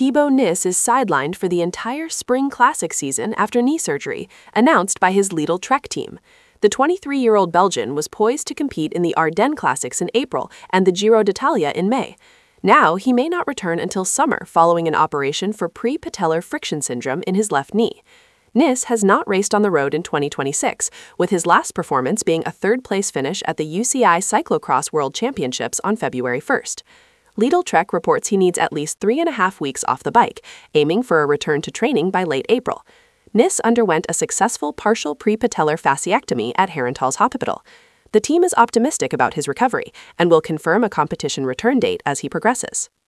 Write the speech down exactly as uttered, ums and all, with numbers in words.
Thibaut Nis is sidelined for the entire Spring Classic season after knee surgery, announced by his Lidl Trek team. The twenty-three-year-old Belgian was poised to compete in the Ardennes Classics in April and the Giro d'Italia in May. Now, he may not return until summer following an operation for pre-patellar friction syndrome in his left knee. Nis has not raced on the road in twenty twenty-six, with his last performance being a third-place finish at the U C I Cyclocross World Championships on February first. Lidl Trek reports he needs at least three and a half weeks off the bike, aiming for a return to training by late April. Nis underwent a successful partial pre-patellar fasciectomy at Herentals Hospital. The team is optimistic about his recovery and will confirm a competition return date as he progresses.